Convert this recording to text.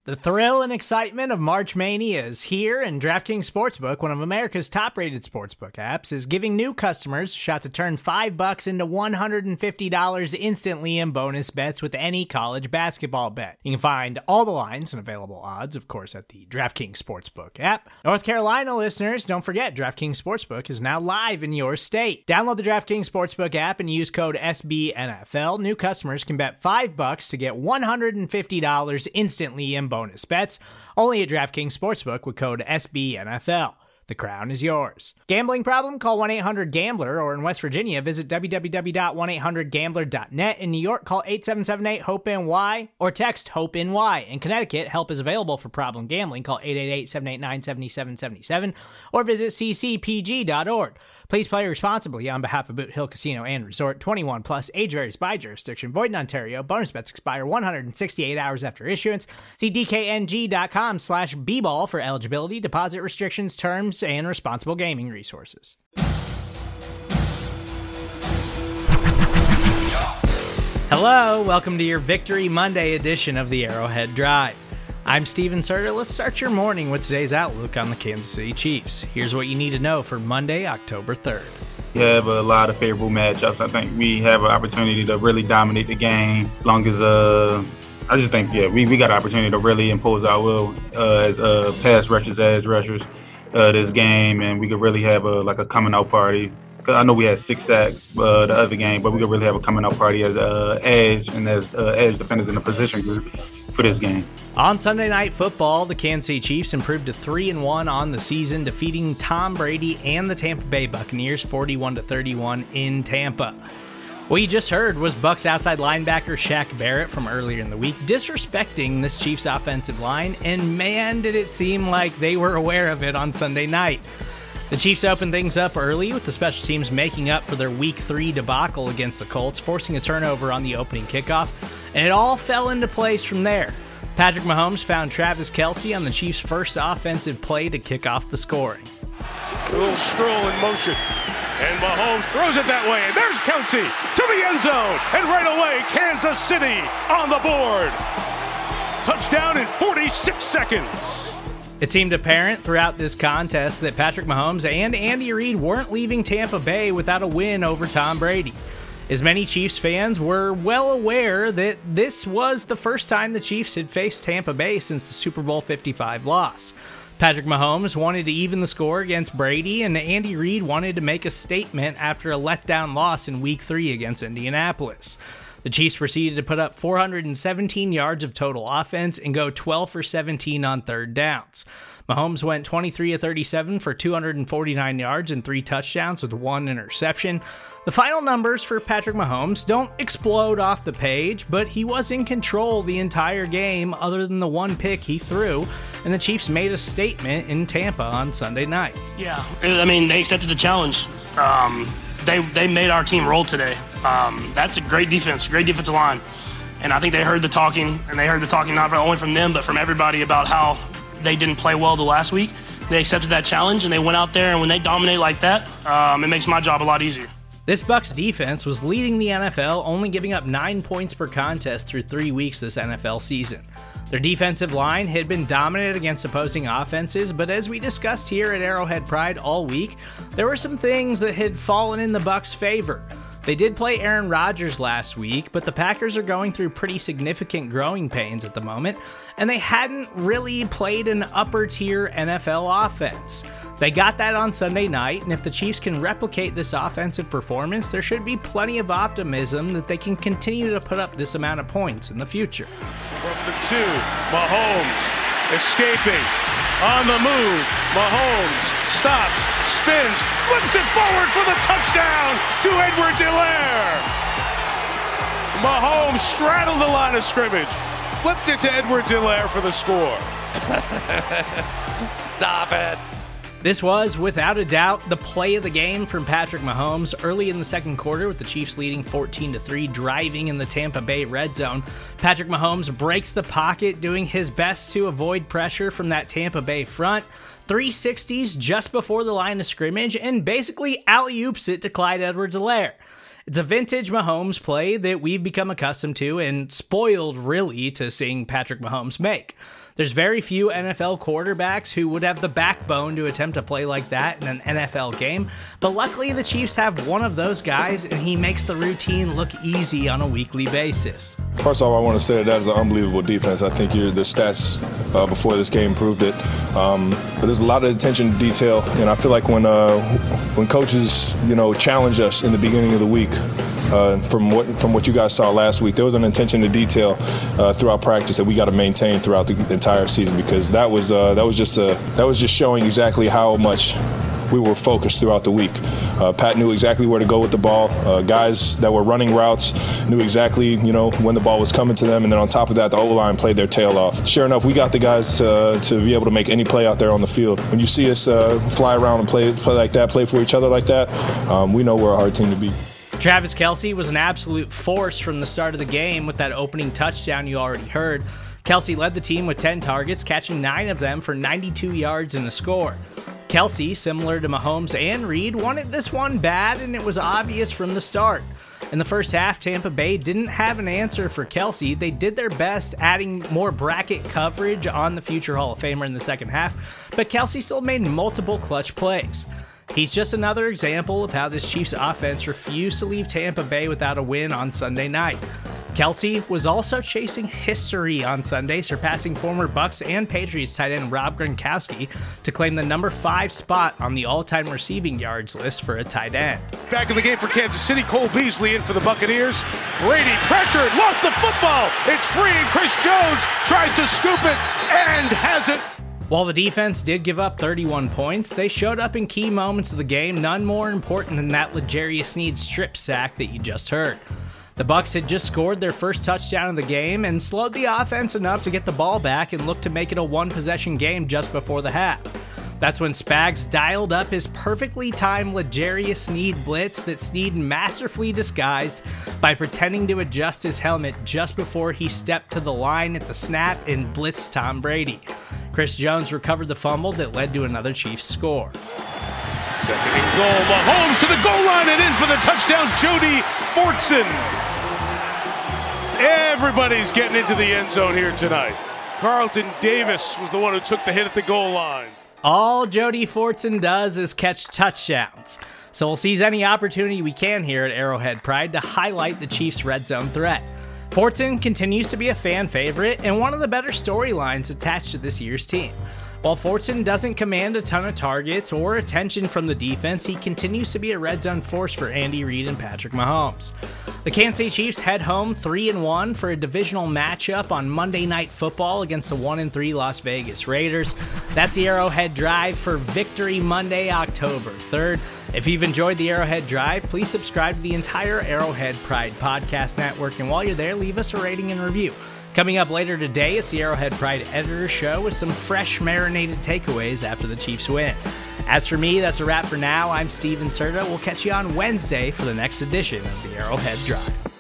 The thrill and excitement of March Mania is here, and DraftKings Sportsbook, one of America's top-rated sportsbook apps, is giving new customers a shot to turn $5 into $150 instantly in bonus bets with any college basketball bet. You can find all the lines and available odds, of course, at the DraftKings Sportsbook app. North Carolina listeners, don't forget, DraftKings Sportsbook is now live in your state. Download the DraftKings Sportsbook app and use code SBNFL. New customers can bet $5 to get $150 instantly in bonus bets, only at DraftKings Sportsbook with code SBNFL. The crown is yours. Gambling problem? Call 1-800-GAMBLER, or in West Virginia, visit www.1800gambler.net. In New York, call 877-8-HOPE-NY or text HOPE-NY. In Connecticut, help is available for problem gambling. Call 888-789-7777 or visit ccpg.org. Please play responsibly on behalf of Boot Hill Casino and Resort. 21 plus, age varies by jurisdiction. Void in Ontario. Bonus bets expire 168 hours after issuance. See dkng.com/bball for eligibility, deposit restrictions, terms, and responsible gaming resources. Hello, welcome to your Victory Monday edition of the Arrowhead Drive. I'm Steven Serta. Let's start your morning with today's outlook on the Kansas City Chiefs. Here's what you need to know for Monday, October 3rd. We have a lot of favorable matchups. I think we have an opportunity to really dominate the game. As long as I just think, we got an opportunity to really impose our will as pass rushers, edge rushers this game, and we could really have a coming out party. Cause I know we had 6 sacks the other game, but we could really have a coming out party as edge and as edge defenders in the position group for this game. On Sunday Night Football, the Kansas City Chiefs improved to 3-1 on the season, defeating Tom Brady and the Tampa Bay Buccaneers 41-31 in Tampa. What you just heard was Bucs outside linebacker Shaq Barrett from earlier in the week disrespecting this Chiefs offensive line, and man, did it seem like they were aware of it on Sunday night. The Chiefs opened things up early with the special teams making up for their Week 3 debacle against the Colts, forcing a turnover on the opening kickoff, and it all fell into place from there. Patrick Mahomes found Travis Kelce on the Chiefs' first offensive play to kick off the scoring. A little stroll in motion, and Mahomes throws it that way, and there's Kelce to the end zone, and right away, Kansas City on the board. Touchdown in 46 seconds. It seemed apparent throughout this contest that Patrick Mahomes and Andy Reid weren't leaving Tampa Bay without a win over Tom Brady. As many Chiefs fans were well aware that this was the first time the Chiefs had faced Tampa Bay since the Super Bowl 55 loss. Patrick Mahomes wanted to even the score against Brady, and Andy Reid wanted to make a statement after a letdown loss in Week 3 against Indianapolis. The Chiefs proceeded to put up 417 yards of total offense and go 12 for 17 on third downs. Mahomes went 23 of 37 for 249 yards and 3 touchdowns with 1 interception. The final numbers for Patrick Mahomes don't explode off the page, but he was in control the entire game other than the one pick he threw, and the Chiefs made a statement in Tampa on Sunday night. Yeah, I mean, they accepted the challenge. They made our team roll today. That's a great defense, great defensive line. And I think they heard the talking, and they heard the talking not only from them, but from everybody about how they didn't play well the last week. They accepted that challenge, and they went out there, and when they dominate like that, it makes my job a lot easier. This Bucs defense was leading the NFL, only giving up 9 points per contest through 3 weeks this NFL season. Their defensive line had been dominant against opposing offenses, but as we discussed here at Arrowhead Pride all week, there were some things that had fallen in the Bucs' favor. They did play Aaron Rodgers last week, but the Packers are going through pretty significant growing pains at the moment, and they hadn't really played an upper-tier NFL offense. They got that on Sunday night, and if the Chiefs can replicate this offensive performance, there should be plenty of optimism that they can continue to put up this amount of points in the future. From the 2, Mahomes escaping, on the move, Mahomes stops, spins, flips it forward for the touchdown to Edwards-Helaire. Mahomes straddled the line of scrimmage, flipped it to Edwards-Helaire for the score. Stop it. This was, without a doubt, the play of the game from Patrick Mahomes early in the second quarter with the Chiefs leading 14-3, driving in the Tampa Bay red zone. Patrick Mahomes breaks the pocket, doing his best to avoid pressure from that Tampa Bay front. 360s just before the line of scrimmage and basically alley-oops it to Clyde Edwards-Helaire. It's a vintage Mahomes play that we've become accustomed to and spoiled, really, to seeing Patrick Mahomes make. There's very few NFL quarterbacks who would have the backbone to attempt a play like that in an NFL game, but luckily the Chiefs have one of those guys, and he makes the routine look easy on a weekly basis. First off, I want to say that is an unbelievable defense. I think the stats before this game proved it. There's a lot of attention to detail, and I feel like when coaches, challenge us in the beginning of the week, from what you guys saw last week, there was an attention to detail throughout practice that we got to maintain throughout the entire season, because that was just showing exactly how much we were focused throughout the week. Pat knew exactly where to go with the ball. Guys that were running routes knew exactly, when the ball was coming to them. And then on top of that, the O-line played their tail off. Sure enough, we got the guys to be able to make any play out there on the field. When you see us fly around and play like that, play for each other like that, we know we're a hard team to beat. Travis Kelce was an absolute force from the start of the game with that opening touchdown you already heard. Kelce led the team with 10 targets, catching 9 of them for 92 yards and a score. Kelce, similar to Mahomes and Reed, wanted this one bad, and it was obvious from the start. In the first half, Tampa Bay didn't have an answer for Kelce. They did their best adding more bracket coverage on the future Hall of Famer in the second half, but Kelce still made multiple clutch plays. He's just another example of how this Chiefs offense refused to leave Tampa Bay without a win on Sunday night. Kelce was also chasing history on Sunday, surpassing former Bucs and Patriots tight end Rob Gronkowski to claim the number 5 spot on the all-time receiving yards list for a tight end. Back in the game for Kansas City, Cole Beasley in for the Buccaneers. Brady pressured, lost the football. It's free, and Chris Jones tries to scoop it and has it. While the defense did give up 31 points, they showed up in key moments of the game, none more important than that L'Jarius Sneed strip sack that you just heard. The Bucs had just scored their first touchdown of the game and slowed the offense enough to get the ball back and look to make it a one-possession game just before the half. That's when Spags dialed up his perfectly timed L'Jarius Sneed blitz that Sneed masterfully disguised by pretending to adjust his helmet just before he stepped to the line at the snap and blitzed Tom Brady. Chris Jones recovered the fumble that led to another Chiefs score. Second and goal, Mahomes to the goal line and in for the touchdown, Jody Fortson. Everybody's getting into the end zone here tonight. Carlton Davis was the one who took the hit at the goal line. All Jody Fortson does is catch touchdowns, so we'll seize any opportunity we can here at Arrowhead Pride to highlight the Chiefs' red zone threat. Fortson continues to be a fan favorite and one of the better storylines attached to this year's team. While Fortson doesn't command a ton of targets or attention from the defense, he continues to be a red zone force for Andy Reid and Patrick Mahomes. The Kansas City Chiefs head home 3-1 for a divisional matchup on Monday Night Football against the 1-3 Las Vegas Raiders. That's the Arrowhead Drive for Victory Monday, October 3rd. If you've enjoyed the Arrowhead Drive, please subscribe to the entire Arrowhead Pride podcast network, and while you're there, leave us a rating and review. Coming up later today, it's the Arrowhead Pride Editor Show with some fresh marinated takeaways after the Chiefs win. As for me, that's a wrap for now. I'm Steven Serta. We'll catch you on Wednesday for the next edition of the Arrowhead Drive.